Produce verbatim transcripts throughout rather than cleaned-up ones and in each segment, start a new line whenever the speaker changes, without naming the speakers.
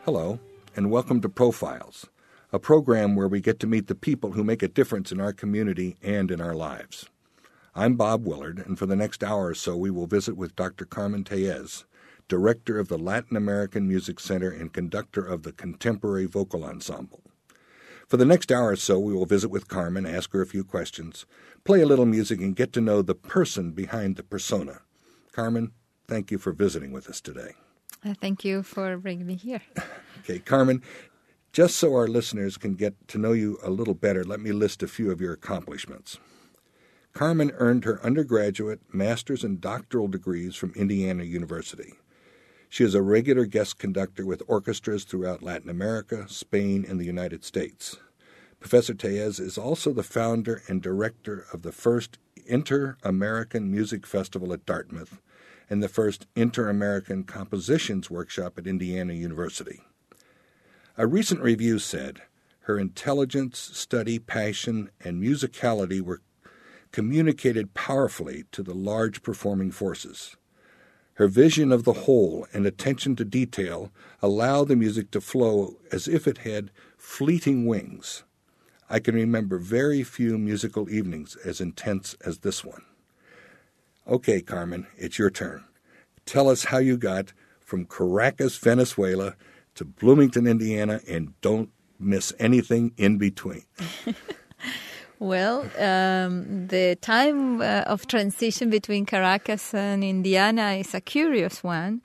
Hello, and welcome to Profiles, a program where we get to meet the people who make a difference in our community and in our lives. I'm Bob Willard, and for the next hour or so we will visit with Doctor Carmen Tellez, Director of the Latin American Music Center and conductor of the Contemporary Vocal Ensemble. For the next hour or so we will visit with Carmen, ask her a few questions, play a little music, and get to know the person behind the persona. Carmen, thank you for visiting with us today.
Uh, thank you for bringing me here.
Okay, Carmen, just so our listeners can get to know you a little better, let me list a few of your accomplishments. Carmen earned her undergraduate, master's, and doctoral degrees from Indiana University. She is a regular guest conductor with orchestras throughout Latin America, Spain, and the United States. Professor Tellez is also the founder and director of the first Inter-American Music Festival at Dartmouth and the first Inter-American Compositions Workshop at Indiana University. A recent review said her intelligence, study, passion, and musicality were communicated powerfully to the large performing forces. Her vision of the whole and attention to detail allow the music to flow as if it had fleeting wings. I can remember very few musical evenings as intense as this one. Okay, Carmen, it's your turn. Tell us how you got from Caracas, Venezuela, to Bloomington, Indiana, and don't miss anything in between.
Well, um, the time uh, of transition between Caracas and Indiana is a curious one.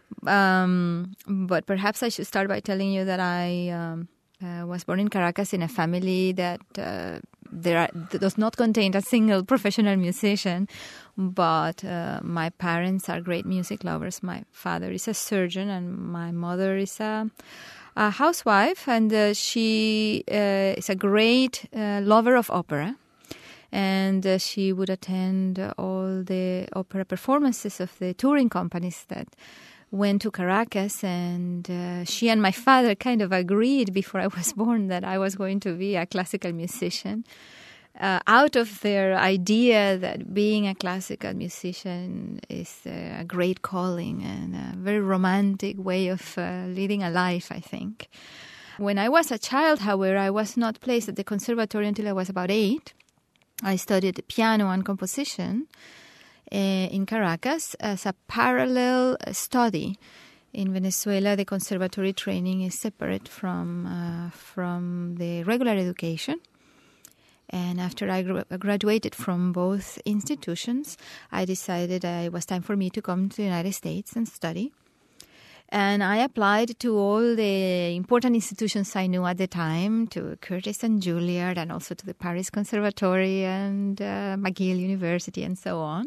Um, but perhaps I should start by telling you that I um, uh, was born in Caracas in a family that uh, there are, that does not contain a single professional musician. But uh, my parents are great music lovers. My father is a surgeon and my mother is a... a housewife, and uh, she uh, is a great uh, lover of opera, and uh, she would attend all the opera performances of the touring companies that went to Caracas, and uh, she and my father kind of agreed before I was born that I was going to be a classical musician. Uh, out of their idea that being a classical musician is uh, a great calling and a very romantic way of uh, leading a life, I think. When I was a child, however, I was not placed at the conservatory until I was about eight. I studied piano and composition uh, in Caracas as a parallel study. In Venezuela, the conservatory training is separate from uh, from the regular education. And after I graduated from both institutions, I decided uh, it was time for me to come to the United States and study. And I applied to all the important institutions I knew at the time, to Curtis and Juilliard, and also to the Paris Conservatory and uh, McGill University and so on.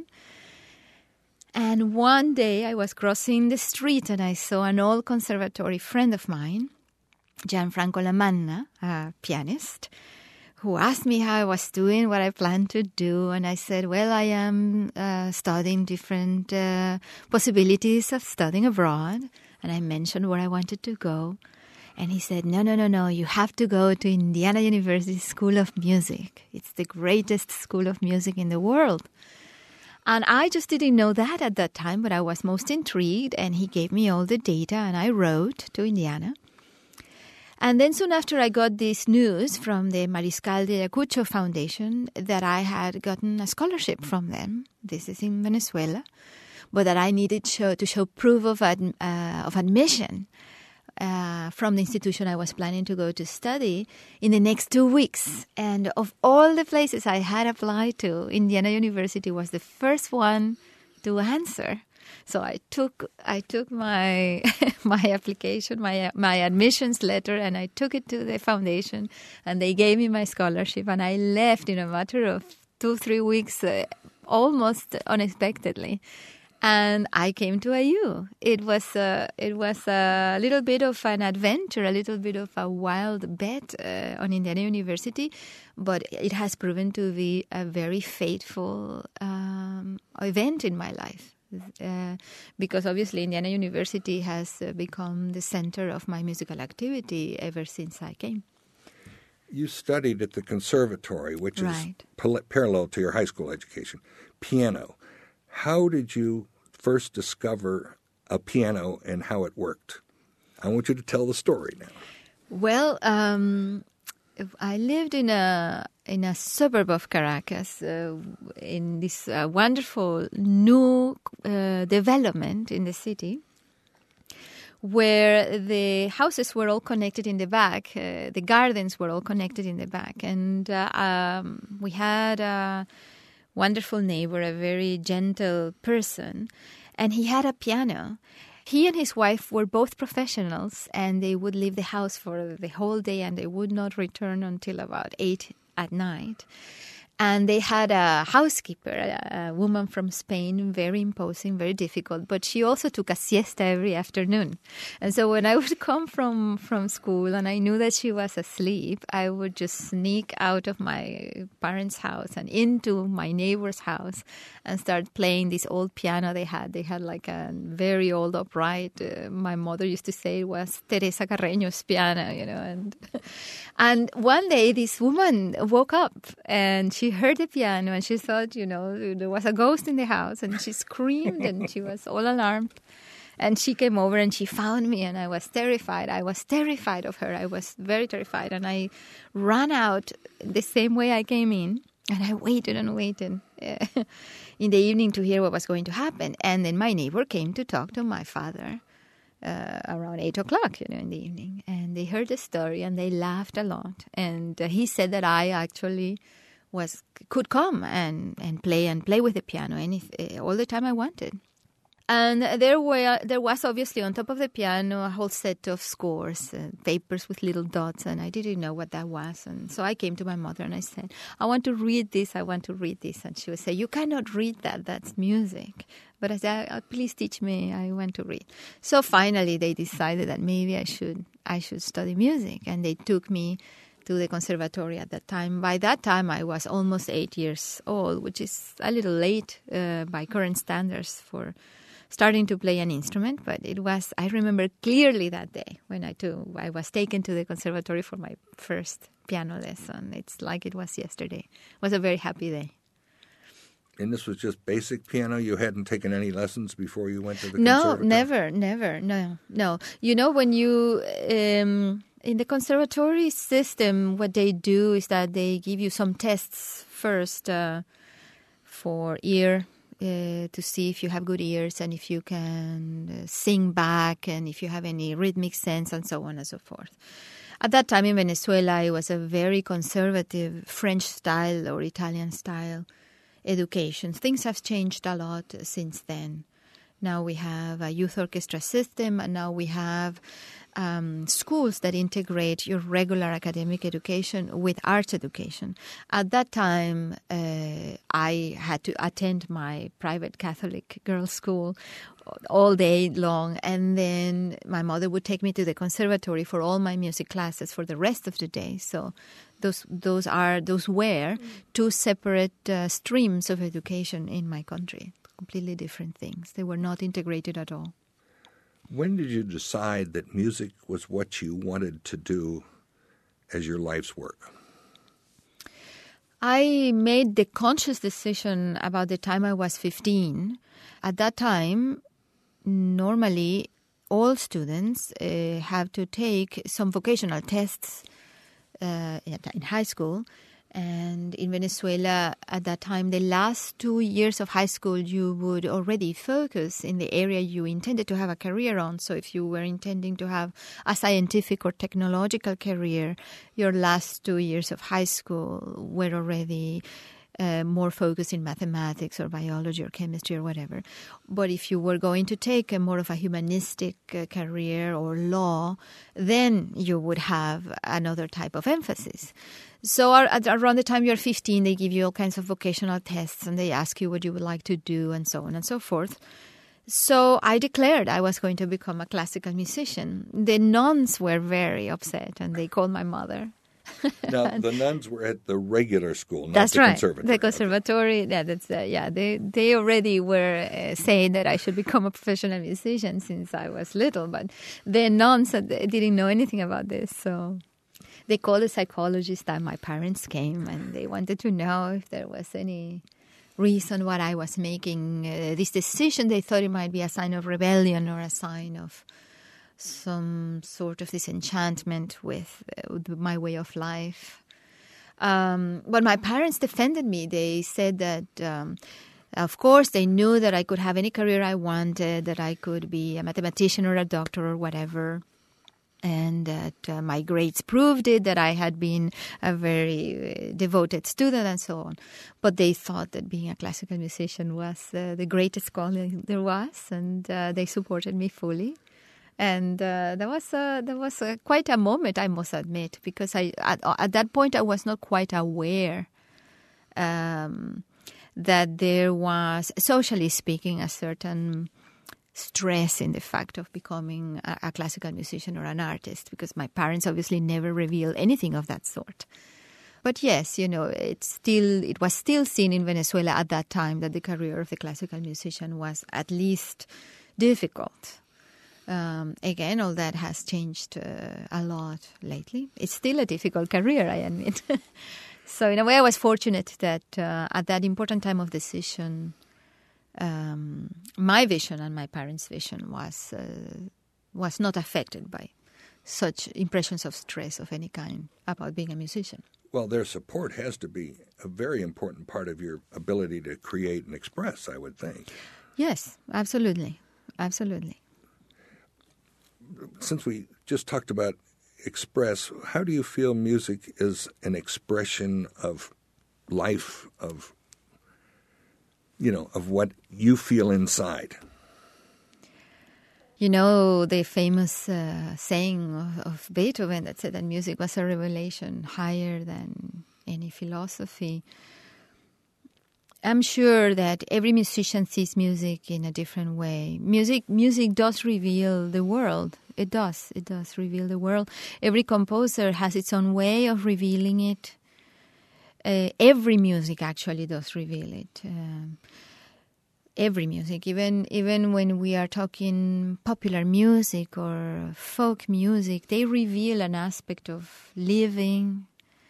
And one day I was crossing the street and I saw an old conservatory friend of mine, Gianfranco Lamanna, a pianist, who asked me how I was doing, what I planned to do. And I said, well, I am uh, studying different uh, possibilities of studying abroad. And I mentioned where I wanted to go. And he said, no, no, no, no, you have to go to Indiana University School of Music. It's the greatest school of music in the world. And I just didn't know that at that time, but I was most intrigued. And he gave me all the data, and I wrote to Indiana. And then soon after, I got this news from the Mariscal de Ayacucho Foundation that I had gotten a scholarship from them. This is in Venezuela. But that I needed show, to show proof of, ad, uh, of admission uh, from the institution I was planning to go to study in the next two weeks. And of all the places I had applied to, Indiana University was the first one to answer. So I took I took my my application, my my admissions letter, and I took it to the foundation, and they gave me my scholarship, and I left in a matter of two, three weeks, uh, almost unexpectedly. And I came to A U. It was uh, it was a little bit of an adventure, a little bit of a wild bet uh, on Indiana University, but it has proven to be a very fateful um, event in my life. Uh, because obviously Indiana University has uh, become the center of my musical activity ever since I came.
You studied at the conservatory, which
right.
is pal- parallel to your high school education, piano. How did you first discover a piano and how it worked? I want you to tell the story now.
Well, um, I lived in a in a suburb of Caracas, uh, in this uh, wonderful new uh, development in the city, where the houses were all connected in the back. Uh, the gardens were all connected in the back. And uh, um, we had a wonderful neighbor, a very gentle person, and he had a piano. He and his wife were both professionals, and they would leave the house for the whole day, and they would not return until about eight at night. And they had a housekeeper, a, a woman from Spain, very imposing, very difficult. But she also took a siesta every afternoon. And so when I would come from, from school and I knew that she was asleep, I would just sneak out of my parents' house and into my neighbor's house and start playing this old piano they had. They had like a very old upright. Uh, my mother used to say it was Teresa Carreño's piano, you know. And, and one day this woman woke up and she She heard the piano and she thought, you know, there was a ghost in the house, and she screamed and she was all alarmed. And she came over and she found me, and I was terrified. I was terrified of her. I was very terrified. And I ran out the same way I came in, and I waited and waited in the evening to hear what was going to happen. And then my neighbor came to talk to my father uh, around eight o'clock, you know, in the evening. And they heard the story and they laughed a lot. And uh, he said that I actually... was could come and, and play and play with the piano any, all the time I wanted. And there were there was obviously on top of the piano a whole set of scores, uh, papers with little dots, and I didn't know what that was. And so I came to my mother and I said, I want to read this, I want to read this. And she would say, you cannot read that, that's music. But I said, oh, please teach me, I want to read. So finally they decided that maybe I should I should study music, and they took me to the conservatory at that time. By that time, I was almost eight years old, which is a little late uh, by current standards for starting to play an instrument. But it was, I remember clearly that day when I, took, I was taken to the conservatory for my first piano lesson. It's like it was yesterday. It was a very happy day.
And this was just basic piano? You hadn't taken any lessons before you went to the
no,
conservatory?
No, never, never, no, no. You know, when you... Um, in the conservatory system, what they do is that they give you some tests first uh, for ear, uh, to see if you have good ears and if you can uh, sing back and if you have any rhythmic sense and so on and so forth. At that time in Venezuela, it was a very conservative French style or Italian style education. Things have changed a lot since then. Now we have a youth orchestra system, and now we have um, schools that integrate your regular academic education with arts education. At that time, uh, I had to attend my private Catholic girls' school all day long, and then my mother would take me to the conservatory for all my music classes for the rest of the day. So those those are those were two separate uh, streams of education in my country. Completely different things. They were not integrated at all.
When did you decide that music was what you wanted to do as your life's work?
I made the conscious decision about the time I was fifteen. At that time, normally all students uh, have to take some vocational tests uh, in high school. And in Venezuela, at that time, the last two years of high school, you would already focus in the area you intended to have a career on. So if you were intending to have a scientific or technological career, your last two years of high school were already uh, more focused in mathematics or biology or chemistry or whatever. But if you were going to take a more of a humanistic uh, career or law, then you would have another type of emphasis. So around the time you're fifteen, they give you all kinds of vocational tests and they ask you what you would like to do and so on and so forth. So I declared I was going to become a classical musician. The nuns were very upset and they called my mother.
Now, the nuns were at the regular school, not
that's
the
right.
conservatory.
The conservatory, okay. yeah, that's uh, yeah. They they already were uh, saying that I should become a professional musician since I was little, but the nuns uh, didn't know anything about this, so they called a psychologist and my parents came and they wanted to know if there was any reason why I was making uh, this decision. They thought it might be a sign of rebellion or a sign of some sort of disenchantment with, uh, with my way of life. Um, but my parents defended me. They said that, um, of course, they knew that I could have any career I wanted, that I could be a mathematician or a doctor or whatever. And that uh, my grades proved it, that I had been a very uh, devoted student and so on. But they thought that being a classical musician was uh, the greatest calling there was, and uh, they supported me fully. And uh, that was uh, that was uh, quite a moment, I must admit, because I at, at that point I was not quite aware um, that there was, socially speaking, a certain stress in the fact of becoming a, a classical musician or an artist, because my parents obviously never revealed anything of that sort. But yes, you know, it's still it was still seen in Venezuela at that time that the career of the classical musician was at least difficult. Um, again, all that has changed uh, a lot lately. It's still a difficult career, I admit. So in a way, I was fortunate that uh, at that important time of decision, Um, my vision and my parents' vision was uh, was not affected by such impressions of stress of any kind about being a musician.
Well, their support has to be a very important part of your ability to create and express, I would think.
Yes, absolutely. Absolutely.
Since we just talked about express, how do you feel music is an expression of life, of you know, of what you feel inside?
You know, the famous uh, saying of, of Beethoven that said that music was a revelation higher than any philosophy. I'm sure that every musician sees music in a different way. Music, music does reveal the world. It does. It does reveal the world. Every composer has its own way of revealing it. Uh, every music actually does reveal it. Um, every music, even even when we are talking popular music or folk music, they reveal an aspect of living,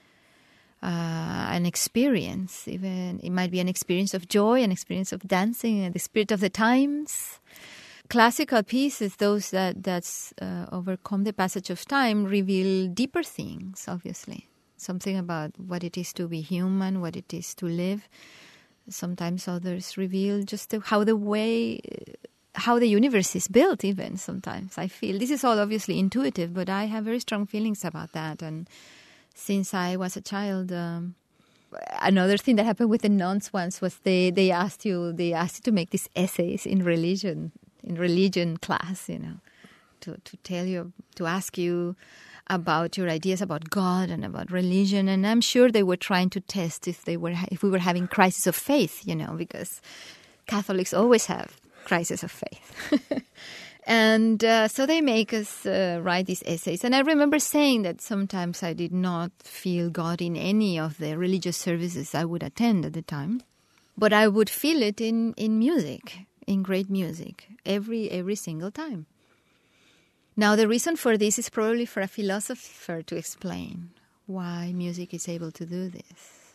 uh, an experience. Even it might be an experience of joy, an experience of dancing, and the spirit of the times. Classical pieces, those that that's uh, overcome the passage of time, reveal deeper things, obviously. Something about what it is to be human, what it is to live. Sometimes others reveal just the, how the way, how the universe is built even sometimes, I feel. This is all obviously intuitive, but I have very strong feelings about that. And since I was a child, um, another thing that happened with the nuns once was they, they asked you, they asked you to make these essays in religion, in religion class, you know, to, to tell you, to ask you about your ideas about God and about religion, and I'm sure they were trying to test if they were if we were having crisis of faith, you know, because Catholics always have crisis of faith. And uh, so they make us uh, write these essays. And I remember saying that sometimes I did not feel God in any of the religious services I would attend at the time, but I would feel it in, in music, in great music, every every single time. Now, the reason for this is probably for a philosopher to explain why music is able to do this.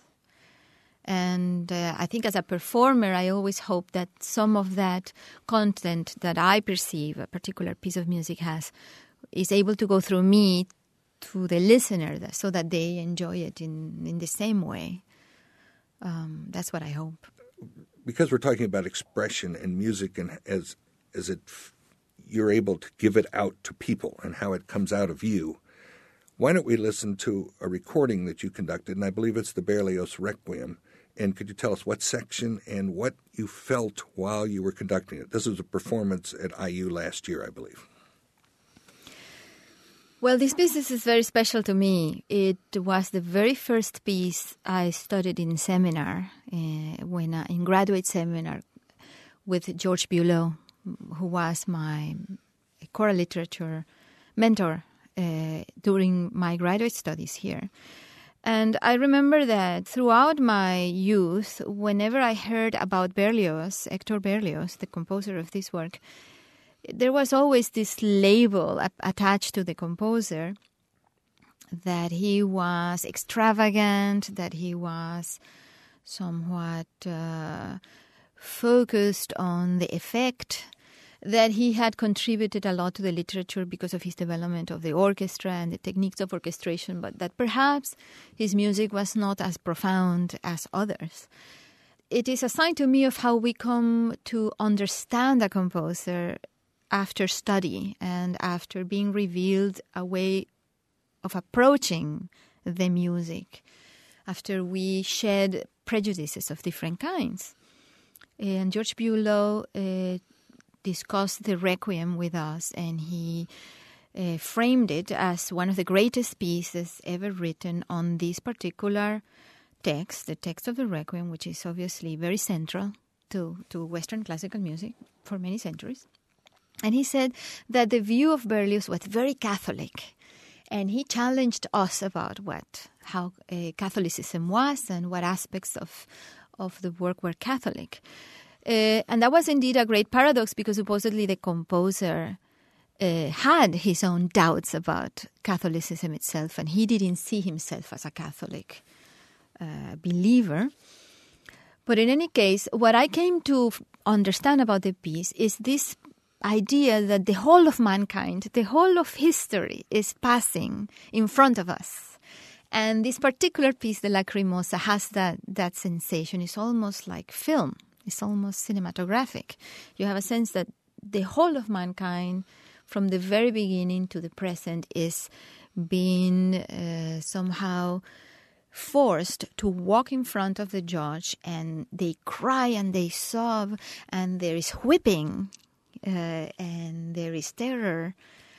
And uh, I think as a performer, I always hope that some of that content that I perceive a particular piece of music has is able to go through me to the listener so that they enjoy it in, in the same way. Um, that's what I hope.
Because we're talking about expression and music and as as it you're able to give it out to people and how it comes out of you, why don't we listen to a recording that you conducted, and I believe it's the Berlioz Requiem, and could you tell us what section and what you felt while you were conducting it? This was a performance at I U last year, I believe.
Well, this piece is very special to me. It was the very first piece I studied in seminar, uh, when I, in graduate seminar with George Bülow, who was my choral literature mentor uh, during my graduate studies here. And I remember that throughout my youth, whenever I heard about Berlioz, Hector Berlioz, the composer of this work, there was always this label attached to the composer that he was extravagant, that he was somewhat uh, focused on the effect, that he had contributed a lot to the literature because of his development of the orchestra and the techniques of orchestration, but that perhaps his music was not as profound as others. It is a sign to me of how we come to understand a composer after study and after being revealed a way of approaching the music, after we shed prejudices of different kinds. And George Bülow uh, discussed the Requiem with us, and he uh, framed it as one of the greatest pieces ever written on this particular text, the text of the Requiem, which is obviously very central to, to Western classical music for many centuries. And he said that the view of Berlioz was very Catholic, and he challenged us about what how uh, Catholicism was and what aspects of of the work were Catholic. Uh, and that was indeed a great paradox, because supposedly the composer uh, had his own doubts about Catholicism itself, and he didn't see himself as a Catholic uh, believer. But in any case, what I came to f- understand about the piece is this idea that the whole of mankind, the whole of history is passing in front of us. And this particular piece, the Lacrimosa, has that, that sensation. It's almost like film. It's almost cinematographic. You have a sense that the whole of mankind, from the very beginning to the present, is being uh, somehow forced to walk in front of the judge, and they cry and they sob, and there is whipping, uh, and there is terror,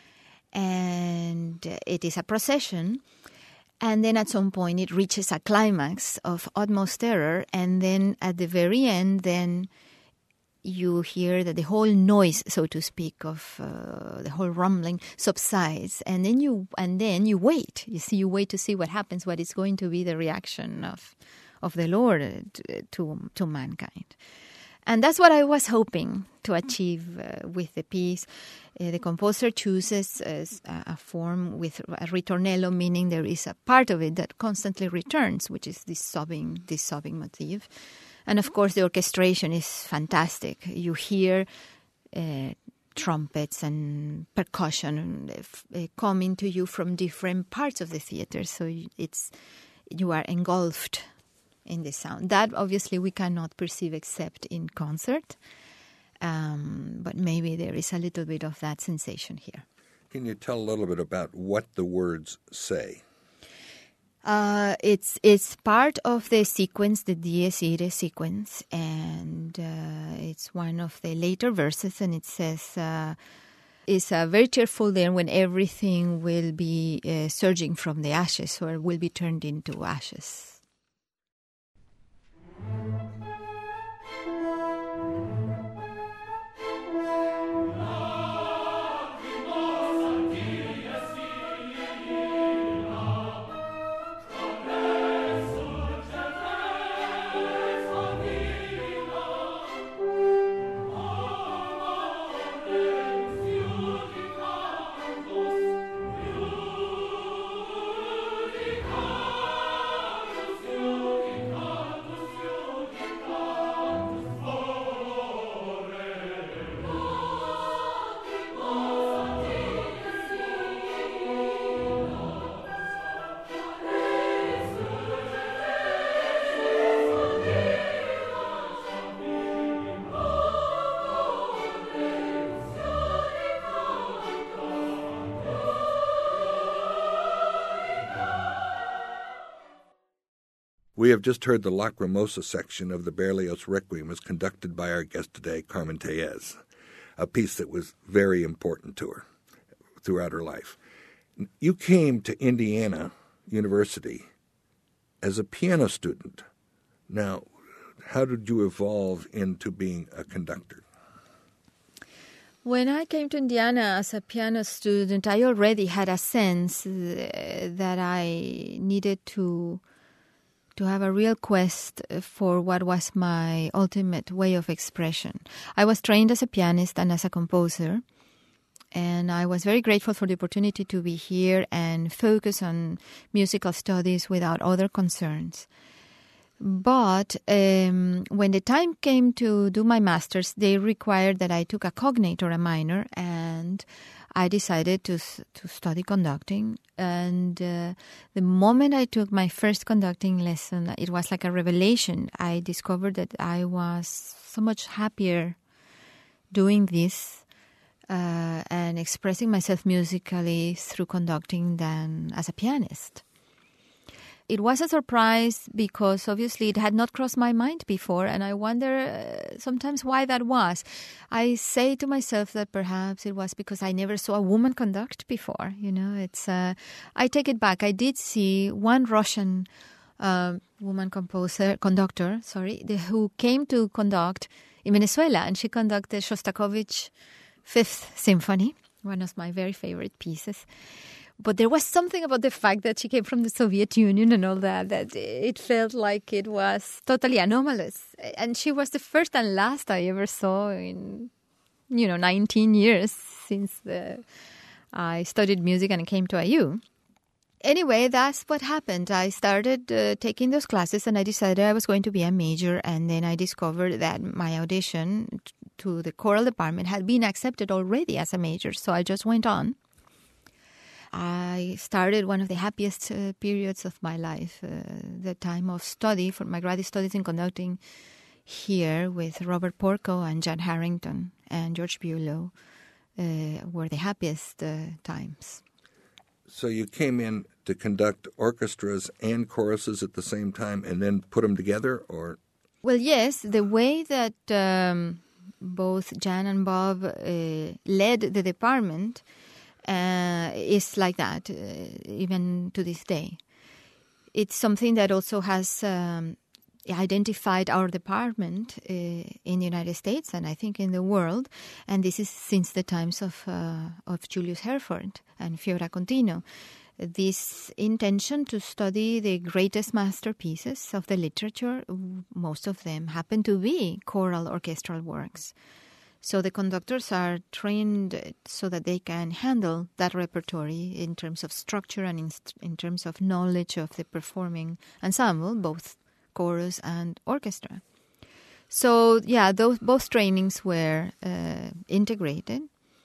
and it is a procession. And then at some point it reaches a climax of utmost terror, and then at the very end, then you hear that the whole noise, so to speak, of uh, the whole rumbling subsides, and then you and then you wait. You see, you wait to see what happens, what is going to be the reaction of of the Lord to to, to mankind. And that's what I was hoping to achieve uh, with the piece. Uh, the composer chooses uh, a form with a ritornello, meaning there is a part of it that constantly returns, which is this sobbing, this sobbing motif. And of course, the orchestration is fantastic. You hear uh, trumpets and percussion uh, coming to you from different parts of the theater, so it's you are engulfed in the sound. That obviously we cannot perceive except in concert, um, but maybe there is a little bit of that sensation here.
Can you tell a little bit about what the words say?
Uh, it's it's part of the sequence, the Dies Irae sequence, and uh, it's one of the later verses, and it says, uh, it's a very cheerful day when everything will be uh, surging from the ashes, or will be turned into ashes.
We have just heard the Lacrimosa section of the Berlioz Requiem as conducted by our guest today, Carmen Tellez, a piece that was very important to her throughout her life. You came to Indiana University as a piano student. Now, how did you evolve into being a conductor?
When I came to Indiana as a piano student, I already had a sense that I needed to to have a real quest for what was my ultimate way of expression. I was trained as a pianist and as a composer, and I was very grateful for the opportunity to be here and focus on musical studies without other concerns. But um, when the time came to do my master's, they required that I took a cognate or a minor, and I decided to to study conducting. And uh, the moment I took my first conducting lesson, it was like a revelation. I discovered that I was so much happier doing this uh, and expressing myself musically through conducting than as a pianist. It was a surprise because obviously it had not crossed my mind before, and I wonder uh, sometimes why that was. I say to myself that perhaps it was because I never saw a woman conduct before. You know, it's. Uh, I take it back. I did see one Russian uh, woman composer, conductor, sorry, the, who came to conduct in Venezuela, and she conducted Shostakovich Fifth Symphony, one of my very favorite pieces. But there was something about the fact that she came from the Soviet Union and all that, that it felt like it was totally anomalous. And she was the first and last I ever saw in, you know, nineteen years since the, I studied music and came to I U. Anyway, that's what happened. I started uh, taking those classes and I decided I was going to be a major. And then I discovered that my audition to the choral department had been accepted already as a major. So I just went on. I started one of the happiest uh, periods of my life, uh, the time of study for my graduate studies in conducting here with Robert Porco and Jan Harrington and George Bulow uh, were the happiest uh, times.
So you came in to conduct orchestras and choruses at the same time and then put them together, or?
Well, yes, the way that um, both Jan and Bob uh, led the department Uh, is like that, uh, even to this day. It's something that also has um, identified our department uh, in the United States and I think in the world, and this is since the times of uh, of Julius Herford and Fiora Contino. This intention to study the greatest masterpieces of the literature, most of them happen to be choral orchestral works. So the conductors are trained so that they can handle that repertory in terms of structure and in, in terms of knowledge of the performing ensemble, both chorus and orchestra. So, yeah, those both trainings were uh, integrated.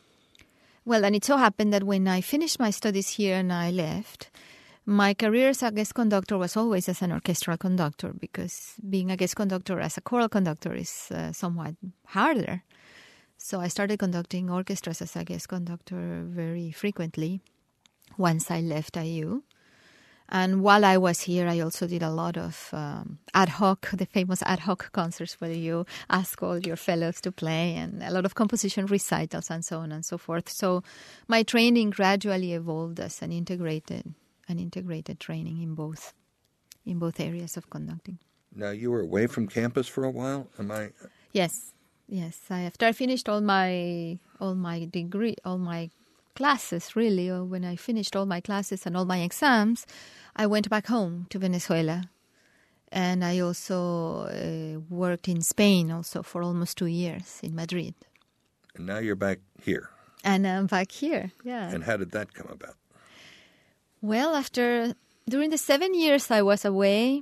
Well, and it so happened that when I finished my studies here and I left, my career as a guest conductor was always as an orchestral conductor, because being a guest conductor as a choral conductor is uh, somewhat harder. So I started conducting orchestras as a guest conductor very frequently once I left I U. And while I was here, I also did a lot of um, ad hoc, the famous ad hoc concerts where you ask all your fellows to play, and a lot of composition recitals and so on and so forth. So my training gradually evolved as an integrated, an integrated training in both, in both areas of conducting.
Now, you were away from campus for a while, am I?
Yes. Yes, I, after I finished all my all my degree, all my classes, really, or when I finished all my classes and all my exams, I went back home to Venezuela, and I also uh, worked in Spain also for almost two years in Madrid.
And now you're back here.
And I'm back here, yeah.
And how did that come about?
Well, after during the seven years I was away,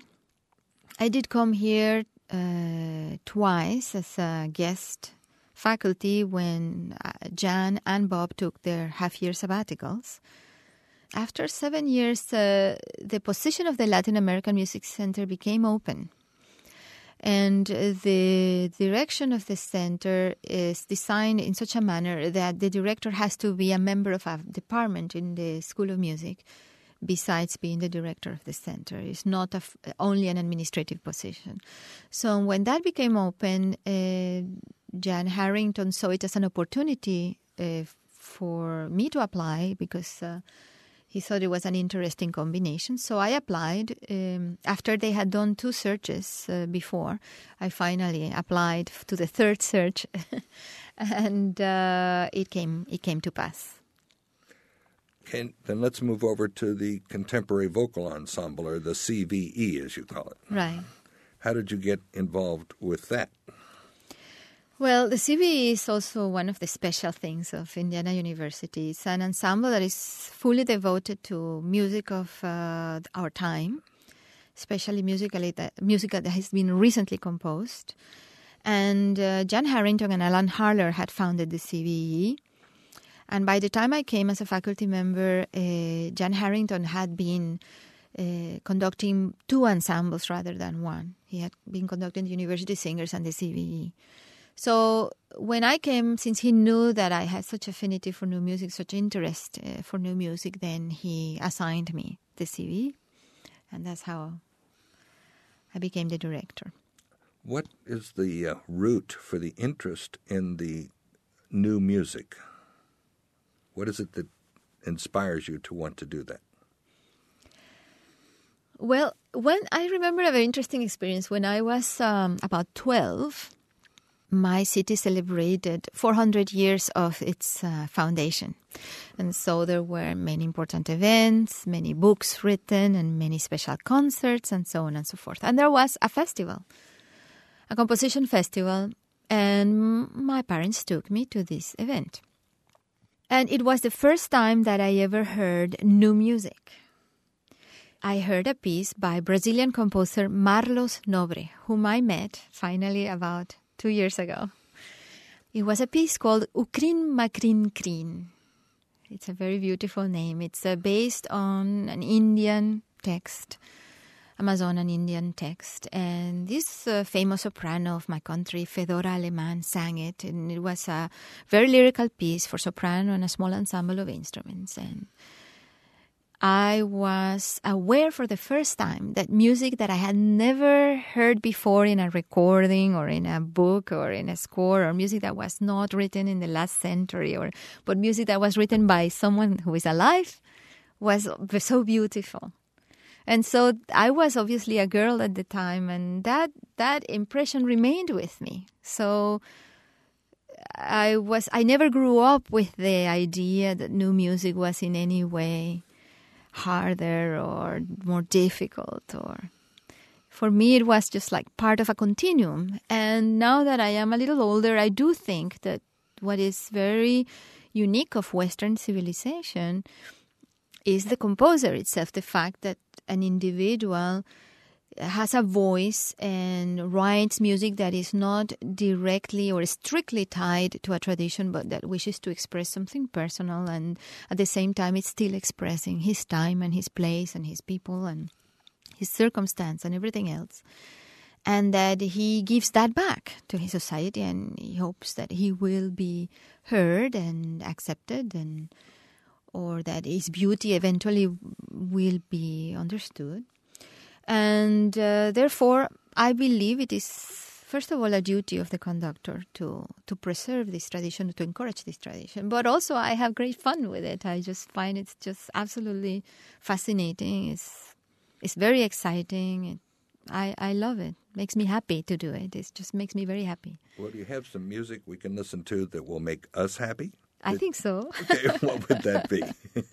I did come here Uh, twice as a guest faculty when uh, Jan and Bob took their half-year sabbaticals. After seven years, uh, the position of the Latin American Music Center became open. And uh, the direction of the center is designed in such a manner that the director has to be a member of a department in the School of Music, besides being the director of the center. It's not a f- only an administrative position. So when that became open, uh, Jan Harrington saw it as an opportunity uh, for me to apply, because uh, he thought it was an interesting combination. So I applied. Um, after they had done two searches uh, before, I finally applied to the third search, and uh, it came it came to pass.
Okay, then let's move over to the Contemporary Vocal Ensemble, or the C V E, as you call it.
Right.
How did you get involved with that?
Well, the C V E is also one of the special things of Indiana University. It's an ensemble that is fully devoted to music of uh, our time. especially musically that, musical that has been recently composed. And uh, Jan Harrington and Alan Harler had founded the C V E. And by the time I came as a faculty member, uh, Jan Harrington had been uh, conducting two ensembles rather than one. He had been conducting the University Singers and the C V E. So when I came, since he knew that I had such affinity for new music, such interest uh, for new music, then he assigned me the C V E. And that's how I became the director.
What is the uh, root for the interest in the new music? What is it that inspires you to want to do that?
Well, when I remember a very interesting experience. When I was um, about twelve, my city celebrated four hundred years of its uh, foundation. And so there were many important events, many books written, and many special concerts, and so on and so forth. And there was a festival, a composition festival, and my parents took me to this event. And it was the first time that I ever heard new music. I heard a piece by Brazilian composer Marlos Nobre, whom I met finally about two years ago. It was a piece called Ukrin Makrin Krin. It's a very beautiful name. It's uh, based on an Indian text, Amazonan Indian text. And this uh, famous soprano of my country, Fedora Aleman, sang it. And it was a very lyrical piece for soprano and a small ensemble of instruments. And I was aware for the first time that music that I had never heard before in a recording or in a book or in a score, or music that was not written in the last century, or but music that was written by someone who is alive, was so beautiful. And so I was obviously a girl at the time, and that that impression remained with me. So I was I never grew up with the idea that new music was in any way harder or more difficult. Or for me, it was just like part of a continuum. And now that I am a little older, I do think that what is very unique of Western civilization is the composer itself, the fact that an individual has a voice and writes music that is not directly or strictly tied to a tradition, but that wishes to express something personal, and at the same time it's still expressing his time and his place and his people and his circumstance and everything else. And that he gives that back to his society, and he hopes that he will be heard and accepted, and or that his beauty eventually will be understood. And uh, therefore, I believe it is, first of all, a duty of the conductor to, to preserve this tradition, to encourage this tradition. But also, I have great fun with it. I just find it's just absolutely fascinating. It's it's very exciting. It, I, I love it. Makes me happy to do it. It just makes me very happy.
Well, do you have some music we can listen to that will make us happy?
I
that,
think so.
Okay, what would that be?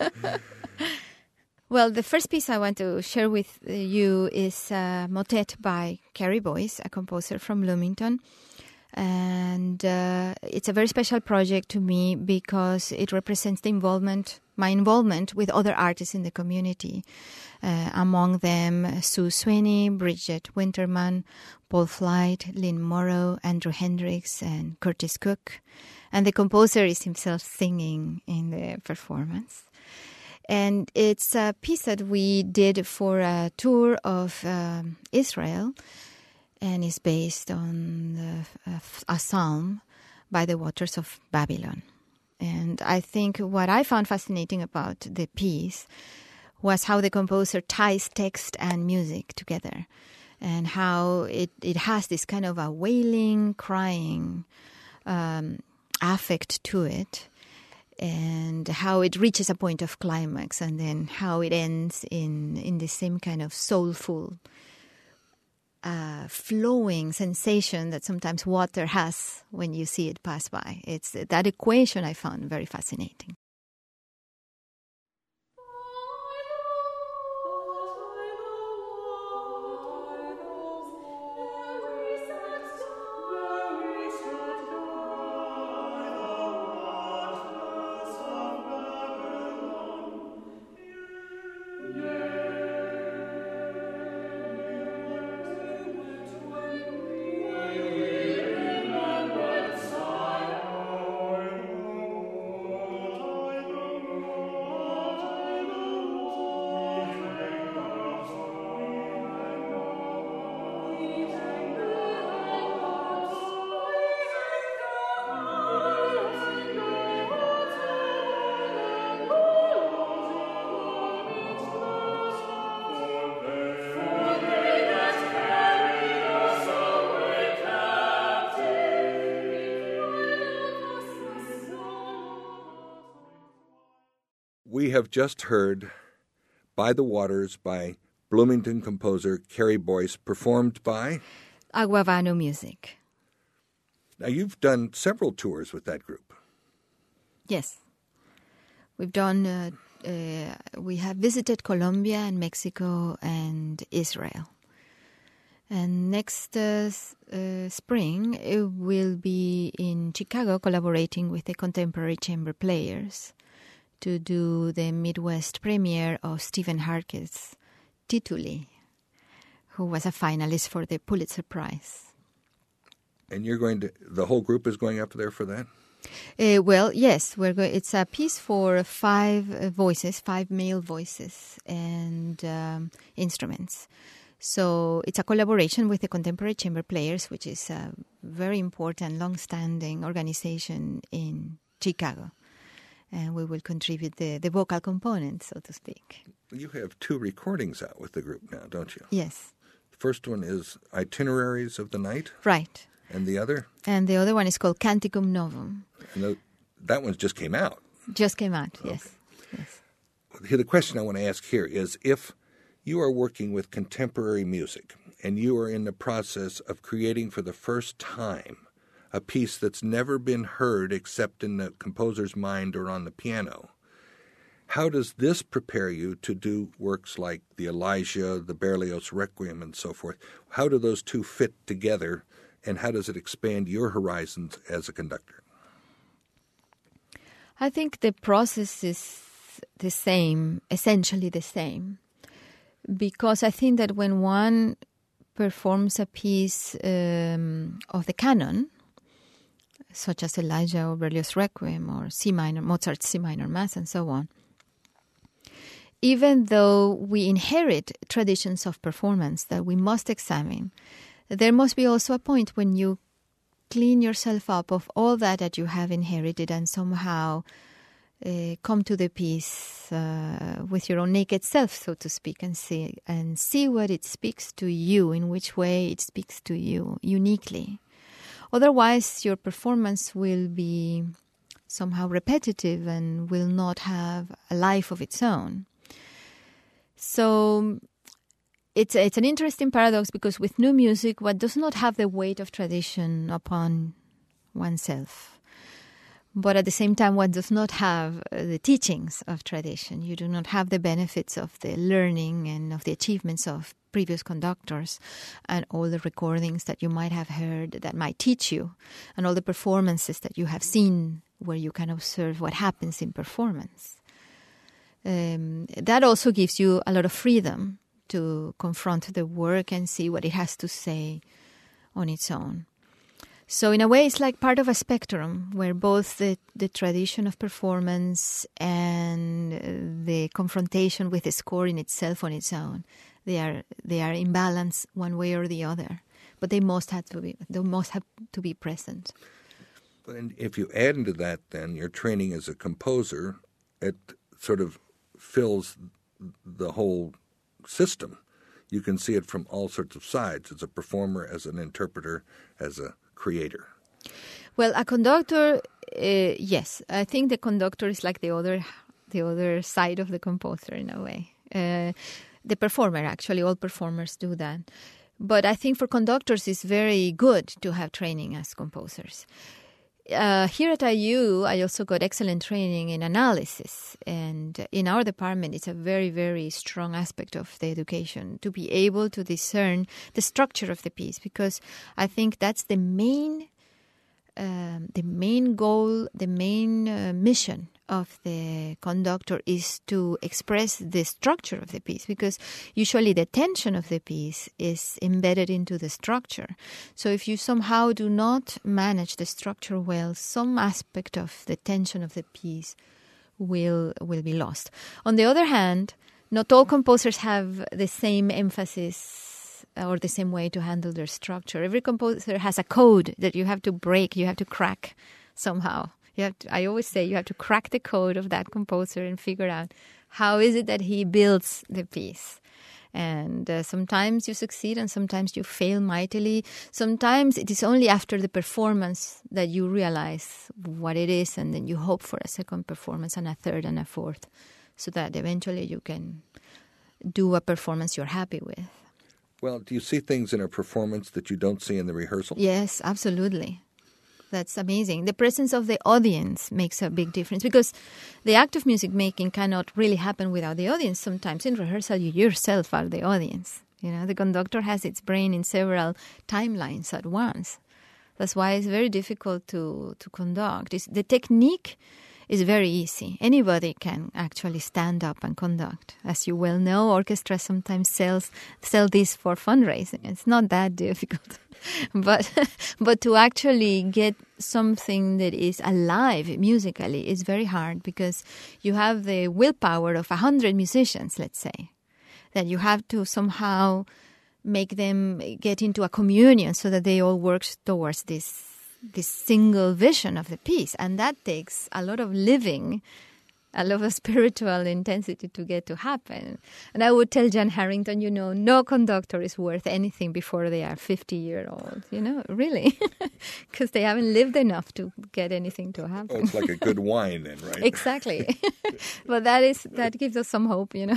Well, the first piece I want to share with you is a motet by Carrie Boyce, a composer from Bloomington. And uh, it's a very special project to me because it represents the involvement, my involvement with other artists in the community. Uh, among them, Sue Sweeney, Bridget Winterman, Paul Flight, Lynn Morrow, Andrew Hendricks, and Curtis Cook. And the composer is himself singing in the performance. And it's a piece that we did for a tour of um, Israel, and is based on the, uh, a psalm by the waters of Babylon. And I think what I found fascinating about the piece was how the composer ties text and music together, and how it, it has this kind of a wailing, crying um, affect to it, and how it reaches a point of climax, and then how it ends in, in the same kind of soulful, uh, flowing sensation that sometimes water has when you see it pass by. It's that equation I found very fascinating.
We have just heard By the Waters by Bloomington composer Carrie Boyce, performed by
Aguavano Music.
Now, you've done several tours with that group.
Yes. We've done, uh, uh, we have visited Colombia and Mexico and Israel. And next uh, uh, spring, it will be in Chicago, collaborating with the Contemporary Chamber Players to do the Midwest premiere of Stephen Harkett's Tituli, who was a finalist for the Pulitzer Prize.
And you're going to, the whole group is going up there for that?
Uh, well, yes, we're go- it's a piece for five uh, voices, five male voices and um, instruments. So it's a collaboration with the Contemporary Chamber Players, which is a very important, long-standing organization in Chicago. And we will contribute the, the vocal component, so to speak.
You have two recordings out with the group now, don't you?
Yes.
The first one is Itineraries of the Night.
Right.
And the other?
And the other one is called Canticum Novum.
And the, that one just came out.
Just came out,
okay.
yes. yes.
The question I want to ask here is, if you are working with contemporary music and you are in the process of creating for the first time a piece that's never been heard except in the composer's mind or on the piano, how does this prepare you to do works like the Elijah, the Berlioz Requiem, and so forth? How do those two fit together, and how does it expand your horizons as a conductor?
I think the process is the same, essentially the same, because I think that when one performs a piece um, of the canon, such as Elijah or Berlioz Requiem or C minor, Mozart's C minor Mass and so on, even though we inherit traditions of performance that we must examine, there must be also a point when you clean yourself up of all that that you have inherited and somehow uh, come to the piece uh, with your own naked self, so to speak, and see and see what it speaks to you, in which way it speaks to you uniquely. Otherwise, your performance will be somehow repetitive and will not have a life of its own. So it's it's an interesting paradox, because with new music, what does not have the weight of tradition upon oneself, but at the same time, one does not have the teachings of tradition. You do not have the benefits of the learning and of the achievements of previous conductors and all the recordings that you might have heard that might teach you, and all the performances that you have seen where you can observe what happens in performance. Um, that also gives you a lot of freedom to confront the work and see what it has to say on its own. So in a way, it's like part of a spectrum where both the, the tradition of performance and the confrontation with the score in itself on its own, they are they are in balance one way or the other, but they must have to be they must have to be present.
And if you add into that, then your training as a composer, it sort of fills the whole system. You can see it from all sorts of sides, as a performer, as an interpreter, as a creator.
Well, a conductor, uh, yes, I think the conductor is like the other, the other side of the composer in a way. Uh, the performer, actually, all performers do that. But I think for conductors, it's very good to have training as composers. Uh, here at I U, I also got excellent training in analysis. And in our department, it's a very, very strong aspect of the education to be able to discern the structure of the piece, because I think that's the main um, the main goal, the main uh, mission of the conductor is to express the structure of the piece, because usually the tension of the piece is embedded into the structure. So if you somehow do not manage the structure well, some aspect of the tension of the piece will will be lost. On the other hand, not all composers have the same emphasis or the same way to handle their structure. Every composer has a code that you have to break, you have to crack somehow. You have to, I always say you have to crack the code of that composer and figure out how is it that he builds the piece. And uh, sometimes you succeed and sometimes you fail mightily. Sometimes it is only after the performance that you realize what it is, and then you hope for a second performance and a third and a fourth. so that eventually you can do a performance you're happy with.
Well, do you see things in a performance that you don't see in the rehearsal?
Yes, absolutely. That's amazing. The presence of the audience makes a big difference, because the act of music making cannot really happen without the audience. Sometimes in rehearsal, you yourself are the audience. You know, the conductor has its brain in several timelines at once. That's why it's very difficult to, to conduct. It's, the technique is very easy. Anybody can actually stand up and conduct. As you well know, orchestras sometimes sells, sell this for fundraising. It's not that difficult. but but to actually get something that is alive musically is very hard, because you have the willpower of a hundred musicians, let's say, that you have to somehow make them get into a communion so that they all work towards this this single vision of the piece. And that takes a lot of living, a lot of spiritual intensity to get to happen. And I would tell Jan Harrington, you know, no conductor is worth anything before they are fifty years old, you know, really, because they haven't lived enough to get anything to happen.
Oh, it's like a good wine then, right?
Exactly. But that is that gives us some hope, you know.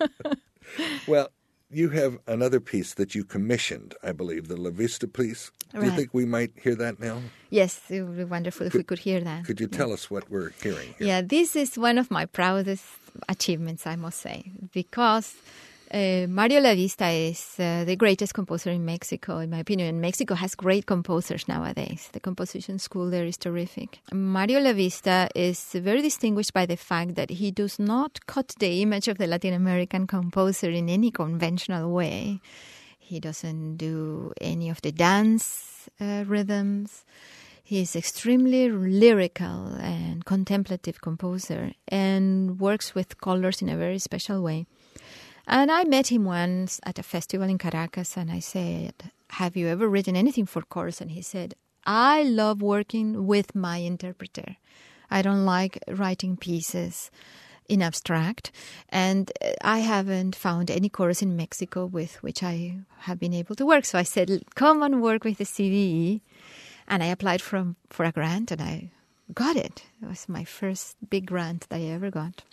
Well, you have another piece that you commissioned, I believe, the La Vista piece. Do
Right.
you think we might hear that now?
Yes, it would be wonderful if we could hear that.
Could you
Yeah.
tell us what we're hearing here?
Yeah, this is one of my proudest achievements, I must say, because uh, Mario Lavista is uh, the greatest composer in Mexico, in my opinion. And Mexico has great composers nowadays. The composition school there is terrific. Mario Lavista is very distinguished by the fact that he does not cut the image of the Latin American composer in any conventional way. He doesn't do any of the dance uh, rhythms. He is extremely lyrical and contemplative composer, and works with colors in a very special way. And I met him once at a festival in Caracas, and I said, have you ever written anything for chorus? And he said, I love working with my interpreter. I don't like writing pieces in abstract, and I haven't found any chorus in Mexico with which I have been able to work. So I said, come and work with the C D E. And I applied for, for a grant, and I got it. It was my first big grant that I ever got.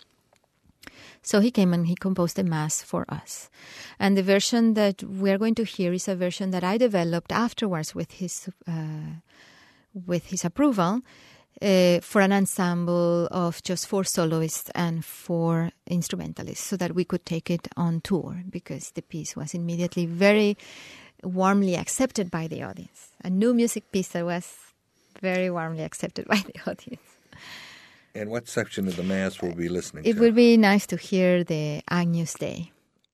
So he came and he composed a mass for us. And the version that we're going to hear is a version that I developed afterwards with his, uh, with his approval, uh, for an ensemble of just four soloists and four instrumentalists, so that we could take it on tour, because the piece was immediately very warmly accepted by the audience. A new music piece that was very warmly accepted by the audience.
And what section of the Mass will we be listening
It
to?
would be nice to hear the Agnus Dei.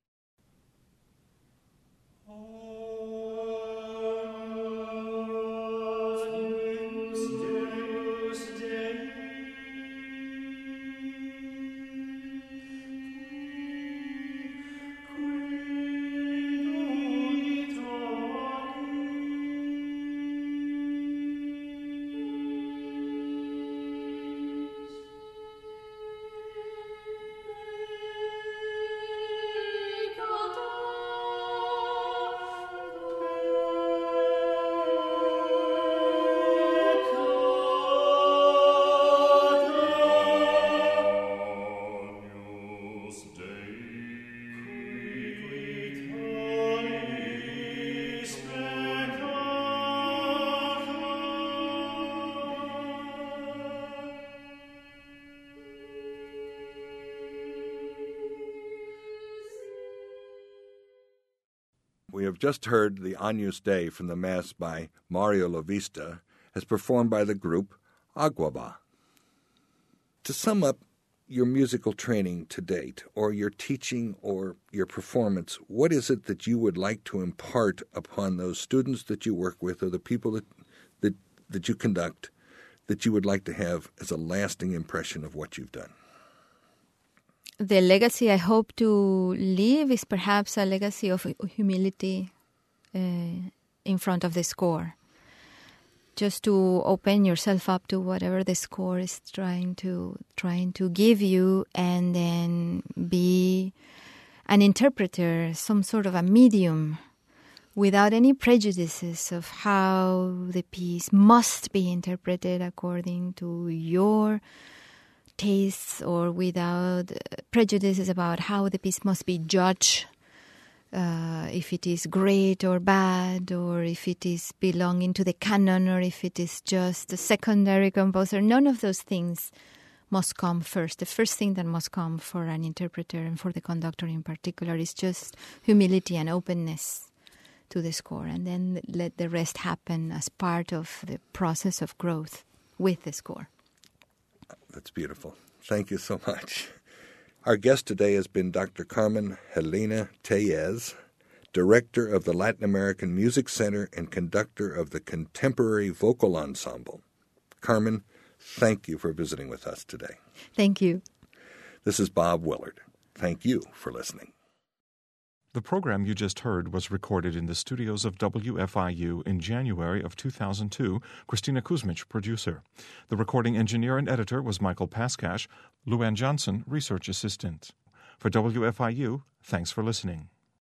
We have just heard the Agnus Dei from the Mass by Mario Lavista, as performed by the group Aguaba. To sum up your musical training to date, or your teaching or your performance, what is it that you would like to impart upon those students that you work with, or the people that, that, that you conduct, that you would like to have as a lasting impression of what you've done?
The legacy I hope to leave is perhaps a legacy of humility uh, in front of the score. Just to open yourself up to whatever the score is trying to trying to give you, and then be an interpreter, some sort of a medium, without any prejudices of how the piece must be interpreted according to your tastes or without prejudices about how the piece must be judged, uh, if it is great or bad, or if it is belonging to the canon, or if it is just a secondary composer. None of those things must come first. The first thing that must come for an interpreter and for the conductor in particular is just humility and openness to the score, and then let the rest happen as part of the process of growth with the score.
That's beautiful. Thank you so much. Our guest today has been Doctor Carmen Helena Tellez, Director of the Latin American Music Center and conductor of the Contemporary Vocal Ensemble. Carmen, thank you for visiting with us today.
Thank you.
This is Bob Willard. Thank you for listening.
The program you just heard was recorded in the studios of W F I U in January of two thousand two. Christina Kuzmich, producer. The recording engineer and editor was Michael Paskash. Luann Johnson, research assistant. For W F I U, thanks for listening.